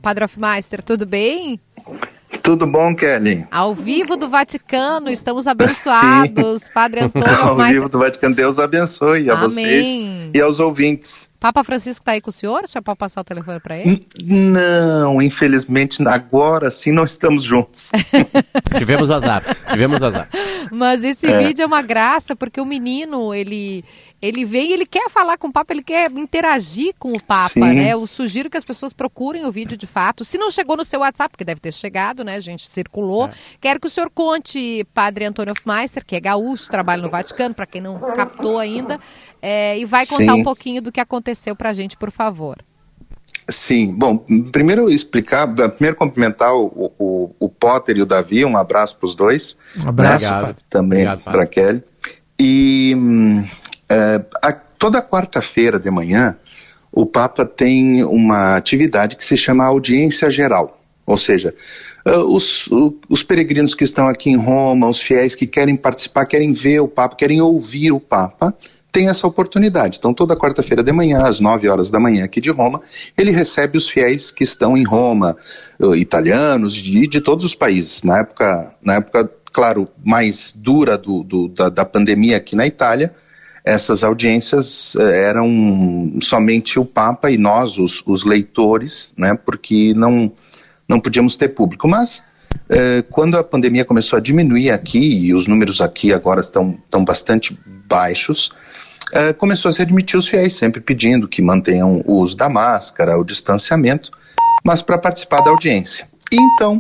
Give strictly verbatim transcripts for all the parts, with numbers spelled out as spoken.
Padre Hofmeister, tudo bem? Tudo bom, Kelly? Ao vivo do Vaticano, estamos abençoados. Sim. Padre Antônio Hofmeister. Ao vivo do Vaticano, Deus abençoe a Amém. vocês e aos ouvintes. Papa Francisco está aí com o senhor? O senhor pode passar o telefone para ele? Não, infelizmente, agora sim não estamos juntos. Tivemos azar, tivemos azar. Mas esse é. vídeo é uma graça, porque o menino, ele... Ele vem e ele quer falar com o Papa, ele quer interagir com o Papa, Sim. né? Eu sugiro que as pessoas procurem o vídeo de fato. Se não chegou no seu WhatsApp, porque deve ter chegado, né? A gente circulou. É. Quero que o senhor conte, Padre Antônio Hofmeister, que é gaúcho, trabalha no Vaticano, para quem não captou ainda, é, e vai contar Sim. um pouquinho do que aconteceu para a gente, por favor. Sim, bom, primeiro explicar, primeiro cumprimentar o, o, o Potter e o Davi, um abraço para os dois. Um abraço, né? Também para a Kelly. E... Uh, a, toda quarta-feira de manhã, o Papa tem uma atividade que se chama audiência geral, ou seja, uh, os, uh, os peregrinos que estão aqui em Roma, os fiéis que querem participar, querem ver o Papa, querem ouvir o Papa, tem essa oportunidade. Então toda quarta-feira de manhã, às nove horas da manhã aqui de Roma, ele recebe os fiéis que estão em Roma, uh, italianos, de, de todos os países. Na época, na época, claro, mais dura do, do, da, da pandemia aqui na Itália, essas audiências eram somente o Papa e nós, os, os leitores, né, porque não, não podíamos ter público. Mas, eh, quando a pandemia começou a diminuir aqui, e os números aqui agora estão, estão bastante baixos, eh, começou a se admitir os fiéis, sempre pedindo que mantenham o uso da máscara, o distanciamento, mas para participar da audiência. E então,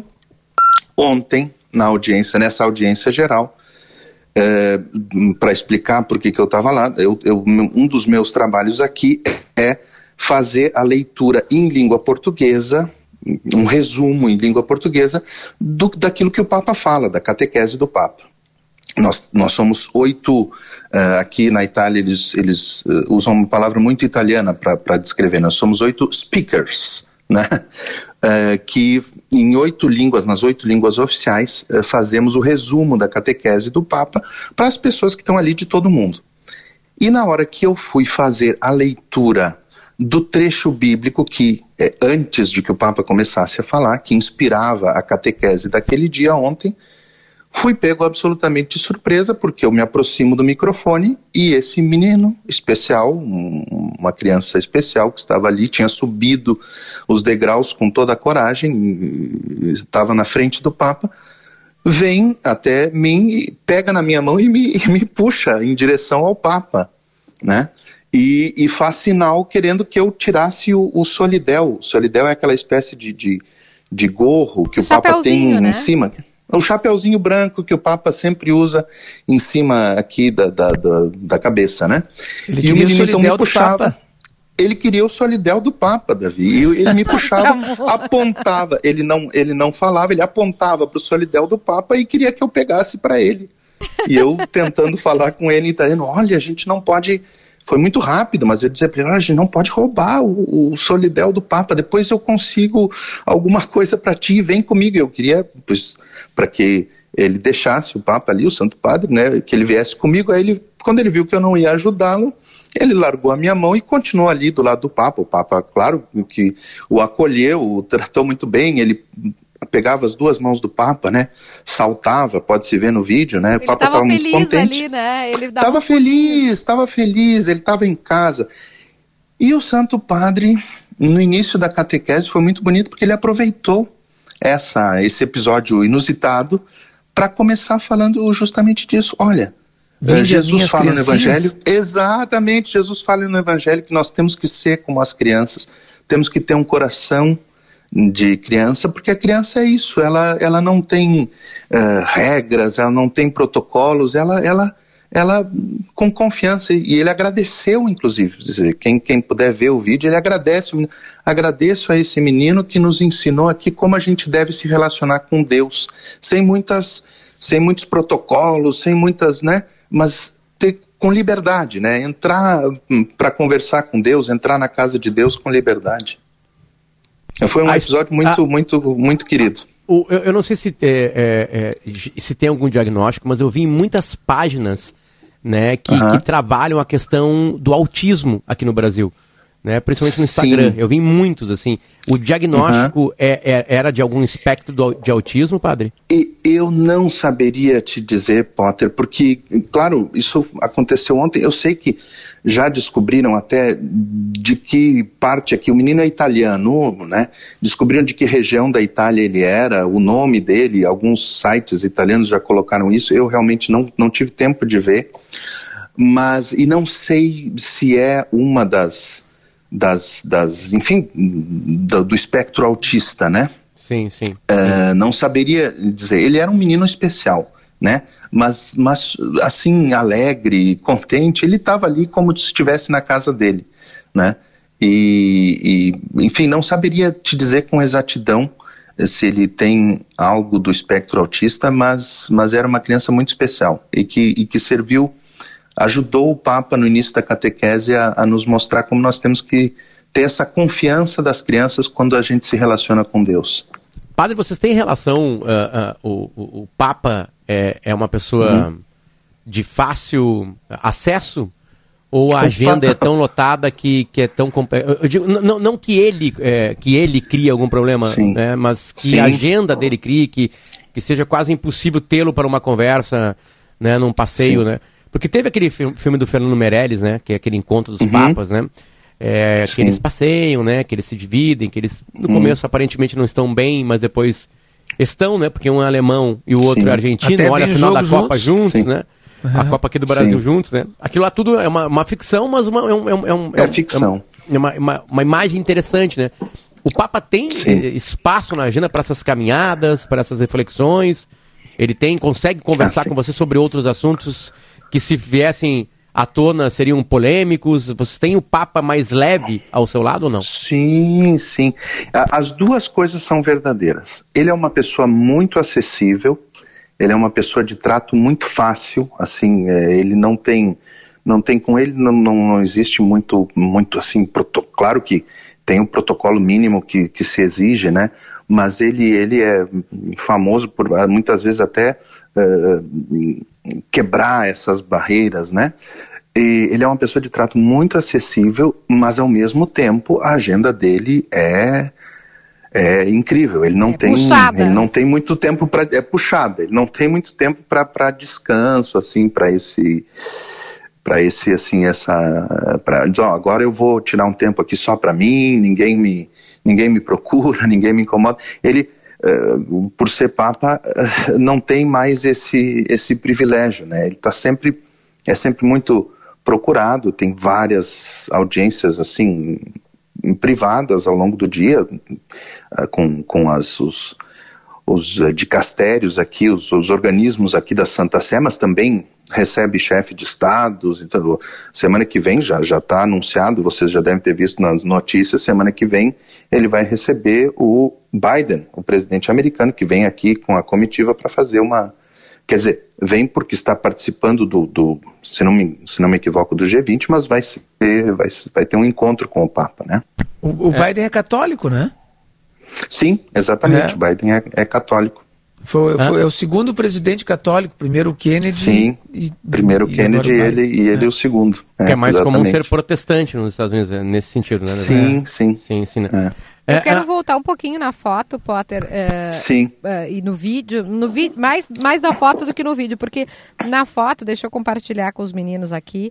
ontem, na audiência, nessa audiência geral, É, para explicar por que que eu estava lá, eu, eu, um dos meus trabalhos aqui é fazer a leitura em língua portuguesa, um resumo em língua portuguesa do, daquilo que o Papa fala, da catequese do Papa. Nós, nós somos oito, uh, aqui na Itália eles, eles uh, usam uma palavra muito italiana para descrever, nós somos oito speakers, né? Uh, que em oito línguas, nas oito línguas oficiais, uh, fazemos o resumo da catequese do Papa para as pessoas que estão ali de todo mundo. E na hora que eu fui fazer a leitura do trecho bíblico que, eh, antes de que o Papa começasse a falar, que inspirava a catequese daquele dia ontem, fui pego absolutamente de surpresa, porque eu me aproximo do microfone e esse menino especial, um, uma criança especial que estava ali, tinha subido os degraus com toda a coragem, estava na frente do Papa, vem até mim, pega na minha mão e me, e me puxa em direção ao Papa, né? E, e faz sinal querendo que eu tirasse o, o solidel. O solidel é aquela espécie de, de, de gorro que o, o Papa tem, né, em cima. O chapeuzinho branco que o Papa sempre usa em cima aqui da, da, da, da cabeça, né? Ele e o menino então me puxava. Ele queria o solidel do Papa, Davi. E ele me puxava, apontava. Ele não, ele não falava, ele apontava para o solidel do Papa e queria que eu pegasse para ele. E eu tentando falar com ele em italiano, olha, a gente não pode... Foi muito rápido, mas eu dizia para ele, a gente não pode roubar o, o solidel do Papa, depois eu consigo alguma coisa para ti, vem comigo. Eu queria, pois, para que ele deixasse o Papa ali, o Santo Padre, né, que ele viesse comigo. Aí ele, quando ele viu que eu não ia ajudá-lo, ele largou a minha mão e continuou ali do lado do Papa. O Papa, claro, que o acolheu, o tratou muito bem, ele pegava as duas mãos do Papa, né, saltava, pode-se ver no vídeo, né, ele o Papa estava muito contente. Ali, né? Ele estava feliz, estava feliz, ele estava em casa. E o Santo Padre, no início da catequese, foi muito bonito porque ele aproveitou essa, esse episódio inusitado para começar falando justamente disso. Olha, Vinde Jesus fala no Evangelho, exatamente, Jesus fala no Evangelho que nós temos que ser como as crianças, temos que ter um coração de criança, porque a criança é isso, ela, ela não tem uh, regras, ela não tem protocolos, ela, ela, ela com confiança, e ele agradeceu, inclusive, quem, quem puder ver o vídeo, ele agradece, agradeço a esse menino que nos ensinou aqui como a gente deve se relacionar com Deus, sem muitas, sem muitos protocolos, sem muitas, né, mas ter, com liberdade, né, entrar para conversar com Deus, entrar na casa de Deus com liberdade. Foi um episódio muito, a, muito, muito querido. O, eu, eu não sei se, é, é, se tem algum diagnóstico, mas eu vi em muitas páginas, né, que, uhum. que trabalham a questão do autismo aqui no Brasil. né? Principalmente no Instagram. Sim. Eu vi muitos, assim. O diagnóstico uhum. é, é, era de algum espectro do, de autismo, padre? E eu não saberia te dizer, Potter, porque, claro, isso aconteceu ontem. Eu sei que já descobriram até de que parte aqui, o menino é italiano, né? Descobriram de que região da Itália ele era, o nome dele, alguns sites italianos já colocaram isso, eu realmente não, não tive tempo de ver, mas, e não sei se é uma das, das, das enfim, do, do espectro autista, né? Sim, sim. Uh, não saberia dizer, ele era um menino especial, né? Mas, mas, assim, alegre, contente, ele estava ali como se estivesse na casa dele, né? E, e, enfim, não saberia te dizer com exatidão se ele tem algo do espectro autista, mas, mas era uma criança muito especial e que, e que serviu, ajudou o Papa no início da catequese a, a nos mostrar como nós temos que ter essa confiança das crianças quando a gente se relaciona com Deus. Padre, vocês têm relação, uh, uh, o, o, o Papa é, é uma pessoa uhum. de fácil acesso? Ou a agenda é tão lotada que, que é tão... Eu digo, não, não que, ele, é, que ele crie algum problema, né, mas que Sim. a agenda dele crie, que, que seja quase impossível tê-lo para uma conversa, né, num passeio, Sim. né? Porque teve aquele filme do Fernando Meirelles, né, que é aquele encontro dos uhum. papas, né? É, que eles passeiam, né? Que eles se dividem, que eles no hum. começo aparentemente não estão bem, mas depois estão, né? Porque um é alemão e o outro Sim. é argentino, Até olha a final da Copa juntos, juntos né? Uhum. A Copa aqui do Brasil Sim. juntos, né? Aquilo lá tudo é uma, uma ficção, mas uma, é, um, é, um, é, um, é ficção. É uma, uma, uma imagem interessante, né? O Papa tem Sim. espaço na agenda para essas caminhadas, para essas reflexões. Ele tem, consegue conversar ah, com você sobre outros assuntos que, se viessem à tona, seriam polêmicos? Você tem o Papa mais leve ao seu lado ou não? Sim, sim. As duas coisas são verdadeiras. Ele é uma pessoa muito acessível, ele é uma pessoa de trato muito fácil, assim, é, ele não tem, não tem com ele, não, não, não existe muito, muito assim, proto, claro que tem um protocolo mínimo que, que se exige, né? Mas ele, ele é famoso por, muitas vezes até... Uh, quebrar essas barreiras, né? E ele é uma pessoa de trato muito acessível, mas ao mesmo tempo a agenda dele é é incrível. Ele não é tem puxada. Ele não tem muito tempo para é puxada. Ele não tem muito tempo para para descanso, assim, para esse para esse assim essa para oh, agora eu vou tirar um tempo aqui só para mim. Ninguém me ninguém me procura, ninguém me incomoda. Ele Uh, por ser Papa, uh, não tem mais esse, esse privilégio, né? Ele tá sempre, é sempre muito procurado, tem várias audiências, assim, privadas ao longo do dia, uh, com, com as, os, os uh, dicastérios aqui, os, os organismos aqui da Santa Sé, mas também recebe chefe de estados. Então, semana que vem já já está anunciado, vocês já devem ter visto nas notícias, semana que vem ele vai receber o Biden, o presidente americano, que vem aqui com a comitiva para fazer uma... Quer dizer, vem porque está participando do, do se, não me, se não me equivoco, do G vinte, mas vai, ser, vai, vai ter um encontro com o Papa, né? O, o é. Biden é católico, né? Sim, exatamente, é. o Biden é, é católico. Foi, foi, é o segundo presidente católico, primeiro o Kennedy. Sim, e, primeiro o Kennedy e ele, e ele é. o segundo. É, que é mais exatamente. Comum ser protestante nos Estados Unidos, nesse sentido, né? Sim, sim. sim, sim né? é. Eu quero voltar um pouquinho na foto, Potter, é, sim. É, e no vídeo, no vi, mais, mais na foto do que no vídeo, porque na foto, deixa eu compartilhar com os meninos aqui,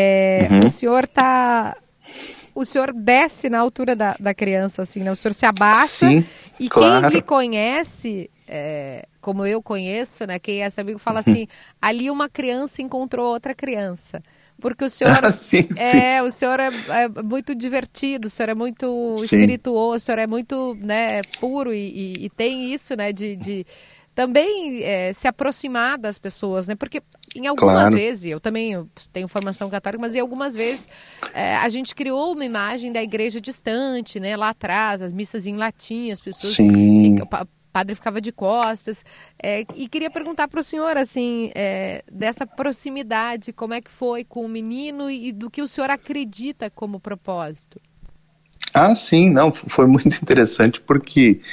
é, uhum. o senhor tá... O senhor desce na altura da, da criança, assim, né? O senhor se abaixa. Sim, e claro. Quem lhe conhece, é, como eu conheço, né? Quem é esse amigo fala assim, ali uma criança encontrou outra criança. Porque o senhor, ah, sim, é, sim. o senhor é, é muito divertido, o senhor é muito sim. espirituoso, o senhor é muito, né, puro e, e, e tem isso, né, de... de também é, se aproximar das pessoas, né? Porque em algumas claro. vezes, eu também eu tenho formação católica, mas em algumas vezes é, a gente criou uma imagem da igreja distante, né? Lá atrás, as missas em latim, as pessoas... Sim. O padre ficava de costas. É, e queria perguntar para o senhor, assim, é, dessa proximidade, como é que foi com o menino e do que o senhor acredita como propósito? Ah, sim, não, foi muito interessante porque...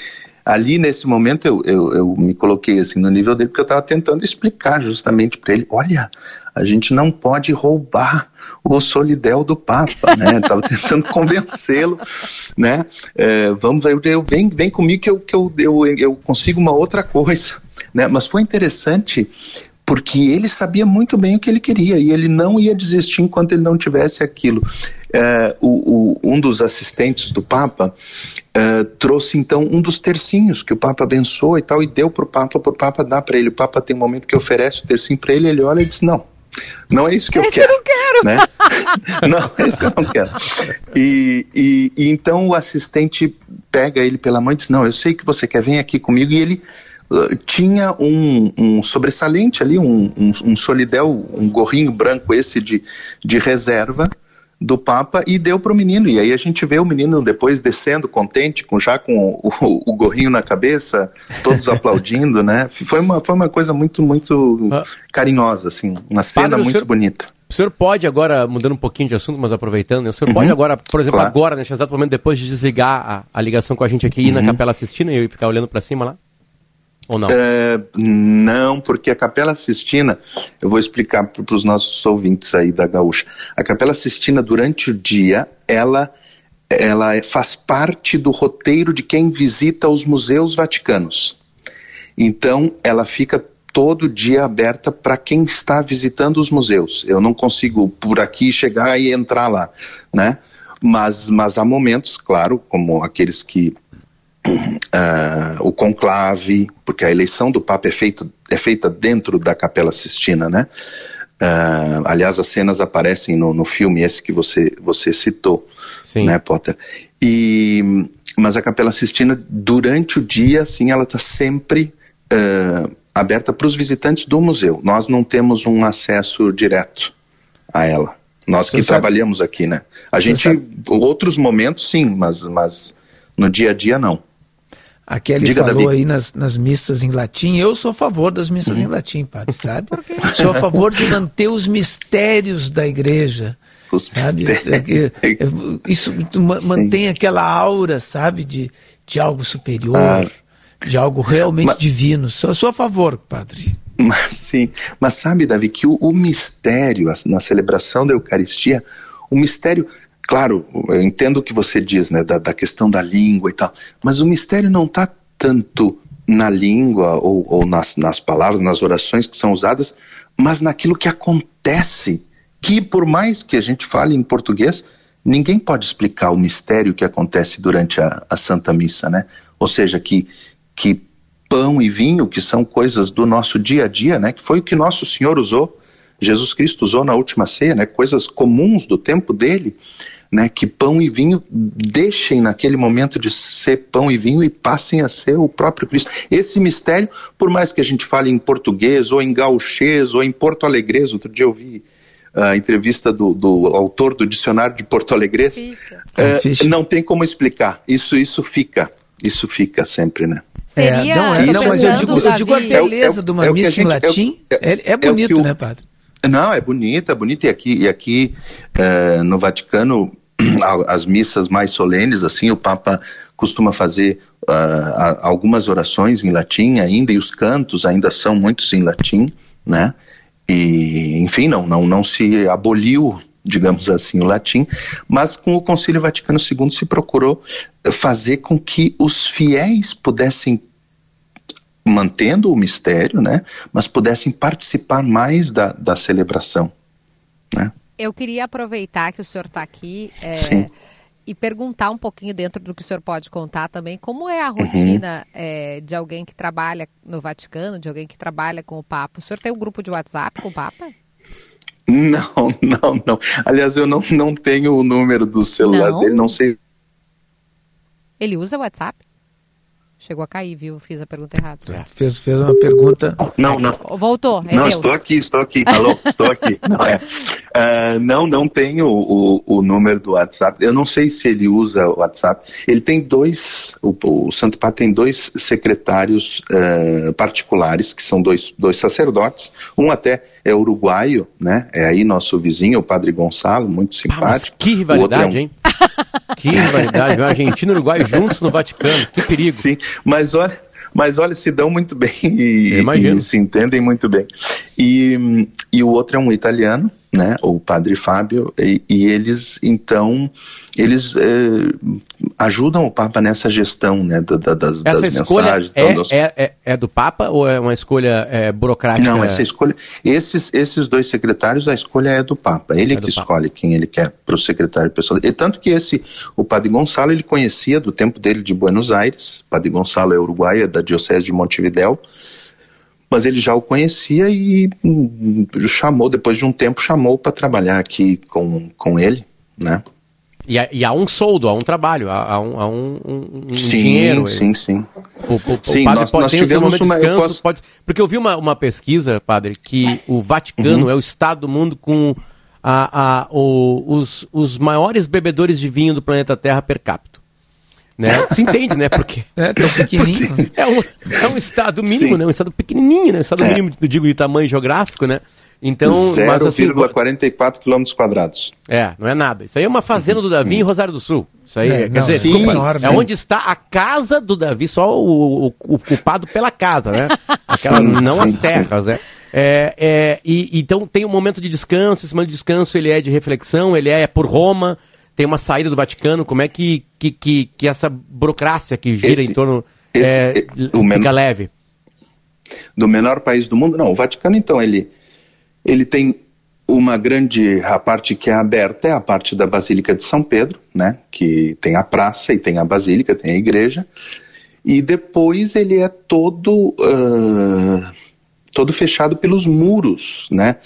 ali nesse momento eu, eu, eu me coloquei assim no nível dele, porque eu estava tentando explicar justamente para ele, olha, a gente não pode roubar o solidel do Papa, né? Estava tentando convencê-lo, né? É, vamos, eu, eu, vem, vem comigo que, eu, que eu, eu, eu consigo uma outra coisa, né? Mas foi interessante porque ele sabia muito bem o que ele queria e ele não ia desistir enquanto ele não tivesse aquilo. É, o, o, um dos assistentes do Papa é, trouxe então um dos tercinhos que o Papa abençoou e tal e deu para o Papa, para o Papa dar para ele. O Papa tem um momento que oferece o tercinho para ele, ele olha e diz, não, não é isso que eu esse quero. eu não quero. Né? Não, esse eu não quero. E, e, e então o assistente pega ele pela mão e diz, não, eu sei que você quer, vem aqui comigo. E ele uh, tinha um, um sobressalente ali, um, um, um solidel, um gorrinho branco esse de, de reserva do Papa e deu para o menino, e aí a gente vê o menino depois descendo contente, com, já com o, o, o gorrinho na cabeça, todos aplaudindo, né? Foi uma, foi uma coisa muito, muito ah. carinhosa, assim, uma cena Padre, muito senhor, bonita. O senhor pode agora, mudando um pouquinho de assunto, mas aproveitando, né? O senhor uhum. pode agora, por exemplo, claro. agora, nesse exato momento, depois de desligar a, a ligação com a gente aqui, ir uhum. na Capela Sistina e ficar olhando para cima lá? Ou não? É, não, porque a Capela Sistina, eu vou explicar para os nossos ouvintes aí da Gaúcha, a Capela Sistina durante o dia, ela, ela faz parte do roteiro de quem visita os museus vaticanos. Então, ela fica todo dia aberta para quem está visitando os museus. Eu não consigo por aqui chegar e entrar lá, né? Mas, mas há momentos, claro, como aqueles que Uh, o conclave, porque a eleição do Papa é, feito, é feita dentro da Capela Sistina, né? Uh, aliás, as cenas aparecem no, no filme esse que você, você citou, Sim. né, Potter? E, mas a Capela Sistina, durante o dia, assim, ela está sempre uh, aberta para os visitantes do museu. Nós não temos um acesso direto a ela. Nós que Você trabalhamos sabe. aqui, né? A Você gente, sabe. outros momentos, sim, mas, mas no dia a dia, não. A Kelly Diga, falou Davi. aí nas, nas missas em latim. Eu sou a favor das missas uhum. em latim, padre, sabe? Sou a favor de manter os mistérios da igreja. Os sabe? mistérios. Isso mantém aquela aura, sabe, de, de algo superior, ah, de algo realmente mas, divino. Sou, sou a favor, padre. Mas, sim, mas sabe, Davi, que o, o mistério, na celebração da Eucaristia, o mistério... Claro, eu entendo o que você diz, né, da, da questão da língua e tal, mas o mistério não está tanto na língua ou, ou nas, nas palavras, nas orações que são usadas, mas naquilo que acontece, que por mais que a gente fale em português, ninguém pode explicar o mistério que acontece durante a, a Santa Missa, né? Ou seja, que, que pão e vinho, que são coisas do nosso dia a dia, né, que foi o que Nosso Senhor usou, Jesus Cristo usou na última ceia, né, coisas comuns do tempo dele, né, que pão e vinho deixem naquele momento de ser pão e vinho e passem a ser o próprio Cristo. Esse mistério, por mais que a gente fale em português, ou em gauchês, ou em porto-alegrês, outro dia eu vi a entrevista do, do autor do dicionário de porto-alegrês, uh, não tem como explicar, isso, isso fica, isso fica sempre, né? Seria, é, não, é, não, mas eu digo, eu digo a beleza é, é, de uma é missa em latim, é, é, é bonito, é o, né, padre? Não, é bonito, é bonito, e aqui, e aqui uh, no Vaticano, as missas mais solenes, assim, o Papa costuma fazer uh, algumas orações em latim ainda, e os cantos ainda são muitos em latim, né? E, enfim, não, não, não se aboliu, digamos assim, o latim, mas com o Concílio Vaticano segundo se procurou fazer com que os fiéis pudessem, mantendo o mistério, né, mas pudessem participar mais da, da celebração, né? Eu queria aproveitar que o senhor está aqui é, e perguntar um pouquinho dentro do que o senhor pode contar também, como é a rotina uhum. é, de alguém que trabalha no Vaticano, de alguém que trabalha com o Papa? O senhor tem um grupo de WhatsApp com o Papa? Não, não, não. Aliás, eu não, não tenho o número do celular não? dele, não sei. Ele usa o WhatsApp? Chegou a cair, viu? Fiz a pergunta errada. É, fez, fez uma pergunta... Não, não. Voltou, é Não, Deus. estou aqui, estou aqui. Alô, estou aqui. Não, é. Uh, não, não tenho o, o número do WhatsApp. Eu não sei se ele usa o WhatsApp. Ele tem dois... O, o Santo Padre tem dois secretários uh, particulares, que são dois, dois sacerdotes. Um até é uruguaio, né? É aí nosso vizinho, o Padre Gonçalo, muito simpático. Ah, mas que rivalidade, é um... hein? Que rivalidade, Argentina e Uruguai juntos no Vaticano, que perigo. Sim, mas olha, mas olha, se dão muito bem e, e se entendem muito bem. E, e o outro é um italiano, né, o padre Fábio, e, e eles, então, eles eh, ajudam o Papa nessa gestão, né, da, da, das, Essa das escolha mensagens. É, então, dos... é, é, é do Papa ou é uma escolha é, burocrática? Não, essa escolha, esses, esses dois secretários, a escolha é do Papa, ele é que escolhe Papa. Quem ele quer para o secretário pessoal. E tanto que esse, o padre Gonçalo, ele conhecia do tempo dele de Buenos Aires, o padre Gonçalo é uruguaio, é da diocese de Montevidéu, mas ele já o conhecia e hum, chamou, depois de um tempo, chamou para trabalhar aqui com, com ele, né? E há, e há um soldo, há um trabalho, há, há um, há um, um, um sim, dinheiro. Sim, sim, o, o, sim. O padre nós, pode nós ter o seu momento de descanso, posso... pode... Porque eu vi uma, uma pesquisa, padre, que o Vaticano uhum. é o estado do mundo com a, a, o, os, os maiores bebedores de vinho do planeta Terra per capita. Né? Se entende, né? Porque é tão pequenininho. É um, é um estado mínimo, né? Um estado pequenininho, né? Um estado é. mínimo, eu digo, de tamanho geográfico, né? Então, zero vírgula quarenta e quatro assim, quilômetros quadrados. É, não é nada. Isso aí é uma fazenda do Davi em Rosário do Sul. Isso aí, é, quer não, dizer, sim, desculpa, enorme, é onde está a casa do Davi, só o, o, o culpado pela casa, né? Aquela, sim, não sim, as terras, sim. né? É, é, e, então tem um momento de descanso, esse momento de descanso ele é de reflexão, ele é por Roma, tem uma saída do Vaticano, como é que, que, que, que essa burocracia que gira esse, em torno esse, é, o fica menor, leve? Do menor país do mundo? Não, o Vaticano então, ele, ele tem uma grande, a parte que é aberta é a parte da Basílica de São Pedro, né, que tem a praça e tem a Basílica, tem a igreja, e depois ele é todo, uh, todo fechado pelos muros, né,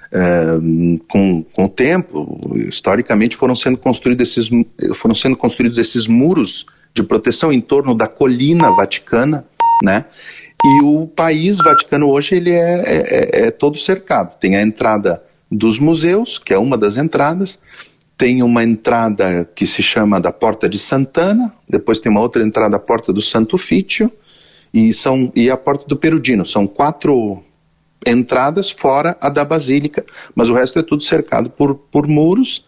uh, com, com o tempo, historicamente foram sendo construídos esses, foram sendo construídos esses muros de proteção em torno da colina vaticana, né, e o país Vaticano hoje ele é, é, é todo cercado, tem a entrada dos museus, que é uma das entradas, tem uma entrada que se chama da Porta de Sant'Anna, depois tem uma outra entrada, a Porta do Santo Ofício, e, são, e a Porta do Perugino, são quatro entradas fora a da Basílica, mas o resto é tudo cercado por, por muros,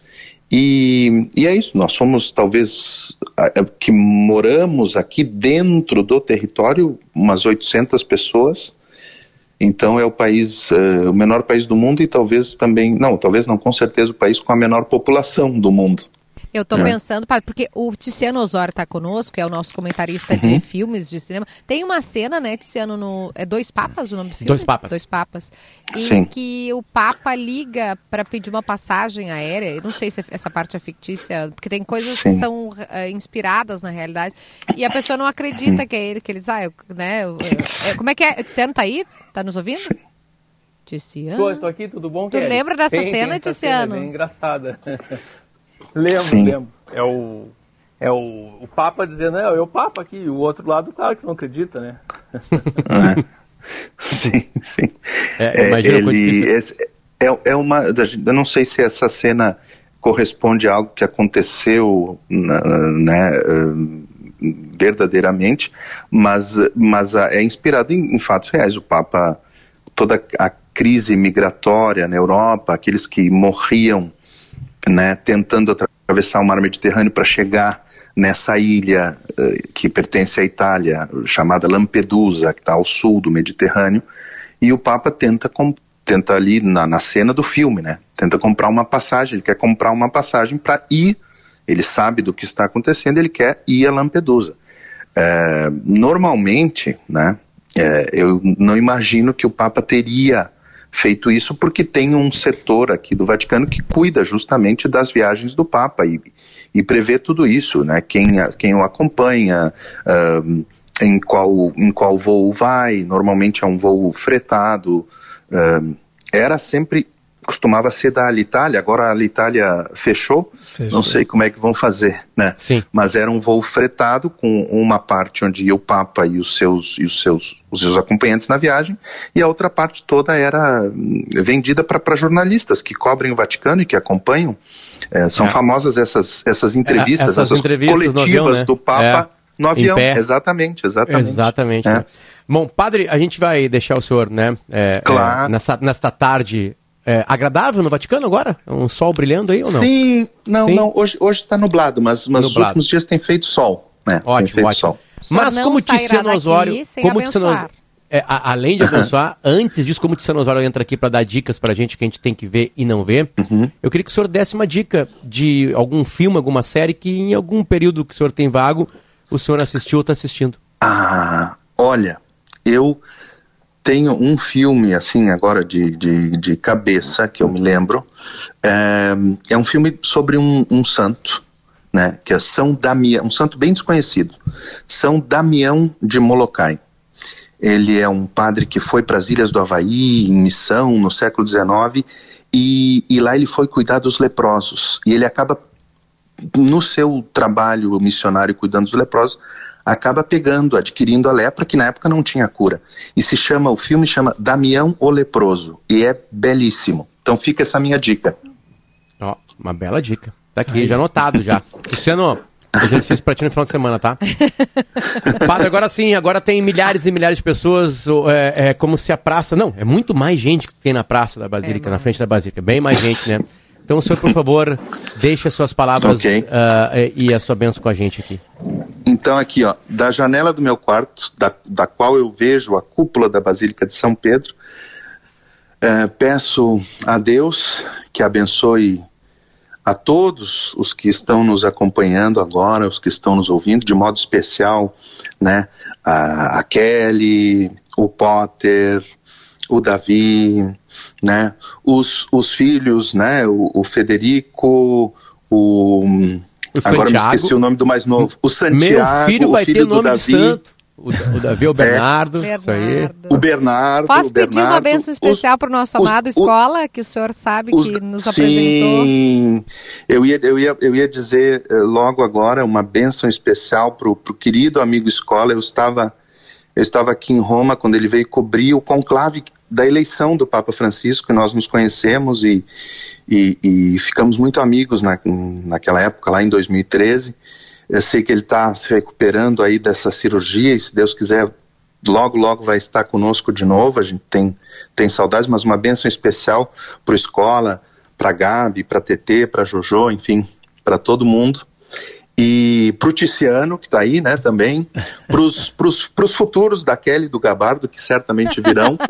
e, e é isso, nós somos talvez, que moramos aqui dentro do território, umas oitocentas pessoas. Então é o país, uh, o menor país do mundo e talvez também, não, talvez não, com certeza o país com a menor população do mundo. Eu estou é. pensando, porque o Tiziano Osório está conosco, que é o nosso comentarista uhum. de filmes, de cinema. Tem uma cena, né, Tiziano, no... é Dois Papas o nome do filme? Dois Papas. Dois Papas. Em Sim. que o Papa liga para pedir uma passagem aérea. Eu não sei se essa parte é fictícia, porque tem coisas Sim. que são uh, inspiradas na realidade. E a pessoa não acredita que é ele, que eles... Ah, eu, né, eu, eu, como é que é? Tiziano tá aí? Tá nos ouvindo? Sim. Tiziano? Tô, tô aqui, tudo bom, Tu Kelly? lembra dessa tem, cena, tem essa Tiziano? Cena, é bem engraçada. Lembro, Sim. lembro. É o, é o, o Papa dizendo, não, é o Papa aqui, e o outro lado, claro que não acredita, né? É. Sim, sim. É, imagina é, ele, esse, é, é uma, eu não sei se essa cena corresponde a algo que aconteceu, né, verdadeiramente, mas, mas é inspirado em, em fatos reais. O Papa, toda a crise migratória na Europa, aqueles que morriam, né, tentando atravessar o mar Mediterrâneo para chegar nessa ilha uh, que pertence à Itália, chamada Lampedusa, que está ao sul do Mediterrâneo, e o Papa tenta, tenta ali na, na cena do filme, né, tenta comprar uma passagem, ele quer comprar uma passagem para ir, ele sabe do que está acontecendo, ele quer ir a Lampedusa. É, normalmente, né, é, eu não imagino que o Papa teria feito isso porque tem um setor aqui do Vaticano que cuida justamente das viagens do Papa e, e prevê tudo isso, né? Quem, quem o acompanha, uh, em, qual, em qual voo vai, normalmente é um voo fretado, uh, era sempre, costumava ser da Alitalia, agora a Alitalia fechou, fechou, não sei como é que vão fazer, né? Sim. Mas era um voo fretado com uma parte onde ia o Papa e os seus, e os seus, os seus acompanhantes na viagem, e a outra parte toda era vendida para jornalistas que cobrem o Vaticano e que acompanham. É, são é. famosas essas, essas entrevistas, essas, essas entrevistas coletivas avião, né? do Papa é. no avião. Exatamente, exatamente. Exatamente. É. Né? Bom, padre, a gente vai deixar o senhor, né, é, claro. é, nessa, nesta tarde é, agradável no Vaticano agora? Um sol brilhando aí ou não? Sim, não, Sim? não, hoje hoje está nublado, mas, mas nublado. Os últimos dias tem feito sol. Né? Ótimo, tem feito ótimo. Sol. Mas como Tiziano Osório, como Tiziano Osório é, a, além de abençoar, antes disso, como Tiziano Osório entra aqui para dar dicas pra gente que a gente tem que ver e não ver, uhum. eu queria que o senhor desse uma dica de algum filme, alguma série que em algum período que o senhor tem vago, o senhor assistiu ou está assistindo. Ah, olha, eu tenho um filme, assim, agora de, de, de cabeça, que eu me lembro, é, é um filme sobre um, um santo, né, que é São Damião, um santo bem desconhecido, São Damião de Molokai. Ele é um padre que foi para as Ilhas do Havaí, em missão, no século dezenove, e, e lá ele foi cuidar dos leprosos, e ele acaba, no seu trabalho missionário cuidando dos leprosos, acaba pegando, adquirindo a lepra, que na época não tinha cura, e se chama, o filme chama Damião o Leproso, e é belíssimo. Então fica essa minha dica. Ó, oh, uma bela dica. Tá aqui, já anotado já. Luciano, exercício pra ti no final de semana, tá? Padre, agora sim, agora tem milhares e milhares de pessoas, é, é como se a praça... Não, é muito mais gente que tem na praça da Basílica, é, na frente da Basílica, bem mais gente, né? Então, o senhor, por favor, deixe as suas palavras okay. uh, e a sua bênção com a gente aqui. Então, aqui, ó, da janela do meu quarto, da, da qual eu vejo a cúpula da Basílica de São Pedro, uh, peço a Deus que abençoe a todos os que estão nos acompanhando agora, os que estão nos ouvindo, de modo especial, né, a, a Kelly, o Potter, o Davi, né, os, os filhos, né, o, o Federico, o, o agora me esqueci o nome do mais novo, o Santiago, meu filho vai o filho ter do nome Davi. De santo. O, o Davi é o Bernardo, é. isso aí. O Bernardo. Posso o pedir Bernardo, uma bênção especial para o nosso amado os, Escola, o, que o senhor sabe os, que nos sim, apresentou? Sim, eu ia, eu, ia, eu ia dizer uh, logo agora uma bênção especial para o querido amigo Escola. Eu estava, eu estava aqui em Roma quando ele veio cobrir o conclave da eleição do Papa Francisco, e nós nos conhecemos e, e, e ficamos muito amigos na, naquela época, lá em dois mil e treze. Eu sei que ele está se recuperando aí dessa cirurgia e, se Deus quiser, logo, logo vai estar conosco de novo. A gente tem, tem saudades, mas uma bênção especial para o Escola, para a Gabi, para a Tetê, para a Jojo, enfim, para todo mundo. E para o Tiziano, que está aí, né, também. Para os futuros da Kelly e do Gabardo, que certamente virão.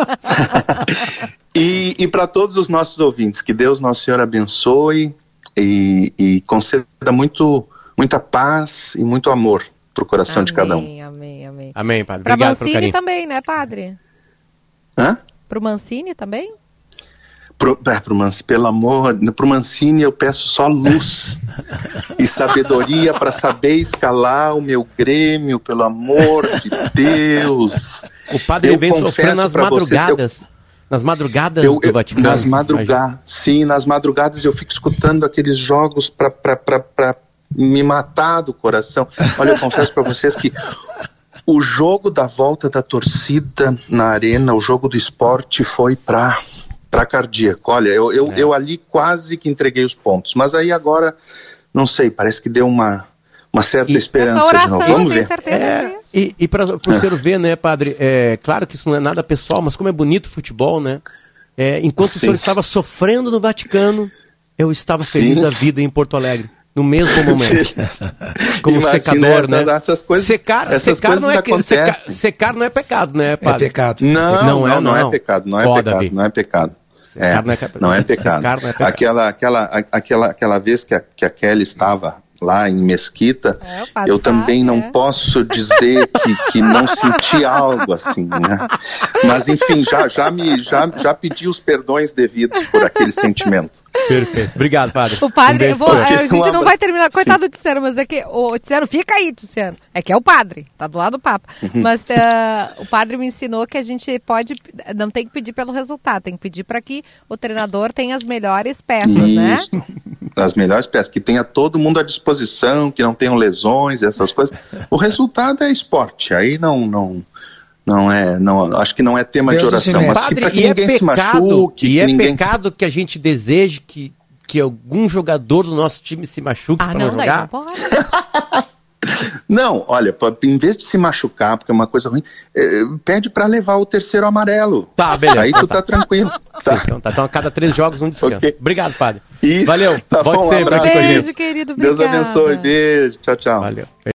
e e para todos os nossos ouvintes, que Deus Nosso Senhor abençoe e, e conceda muito... muita paz e muito amor pro coração amém, de cada um. Amém, amém, amém. Amém, padre. Para Obrigado Mancini pelo também, né, padre? Hã? Pro Mancini também? Pro, é, pro Mancini, pelo amor, pro Mancini eu peço só luz e sabedoria para saber escalar o meu Grêmio, pelo amor de Deus. O padre eu vem sofrendo nas madrugadas. Vocês, eu, nas madrugadas eu, do Vaticano. Nas madrugadas, sim, nas madrugadas eu fico escutando aqueles jogos para me matar do coração. Olha, eu confesso para vocês que o jogo da volta da torcida na arena, o jogo do esporte foi para para cardíaco. Olha, eu, eu, é. eu ali quase que entreguei os pontos, mas aí agora, não sei, parece que deu uma, uma certa e esperança oração, de novo. Vamos ver. Certeza é, disso. E, e para o senhor ver, né, padre, é claro que isso não é nada pessoal, mas como é bonito o futebol, né? É, enquanto Sim. o senhor estava sofrendo no Vaticano, eu estava feliz Sim. da vida em Porto Alegre. No mesmo momento. Como Imagina secador, essas, né? Essas coisas, secar, essas secar, coisas não é que, secar, secar não é pecado, né, padre? É pecado. Não, não, não, é, não, não é pecado. Não é Pode, pecado, não é pecado. É, não, é, não é pecado. Não é pecado. Aquela, aquela, aquela, aquela vez que a, que a Kelly estava lá em Mesquita, é, eu sabe, também não é. posso dizer que, que não senti algo assim, né? Mas enfim, já, já, me, já, já pedi os perdões devidos por aquele sentimento. Perfeito. Obrigado, padre. O padre, um eu vou, a gente um não vai terminar, coitado Sim. do Tiziano, mas é que, o Tiziano, fica aí, Tiziano, é que é o padre, tá do lado do Papa, uhum. mas uh, o padre me ensinou que a gente pode, não tem que pedir pelo resultado, tem que pedir para que o treinador tenha as melhores peças, Isso. né? As melhores peças, que tenha todo mundo à disposição, que não tenham lesões, essas coisas. O resultado é esporte, aí não... não... Não é, não, acho que não é tema Deus de oração, mas padre, que para que ninguém é pecado, se machuque. E que é ninguém pecado se... que a gente deseje que, que algum jogador do nosso time se machuque ah, para não, não jogar? Não, pode. Não, olha, em vez de se machucar, porque é uma coisa ruim, é, pede para levar o terceiro amarelo. Tá, beleza. Aí tu tá tranquilo. Tá. Sim, então, tá. Então a cada três jogos um descanso. Okay. Obrigado, padre. Isso. Valeu. Tá Pode bom, ser. Um abraço, beijo, querido. Obrigada. Deus abençoe. Beijo. Tchau, tchau. Valeu.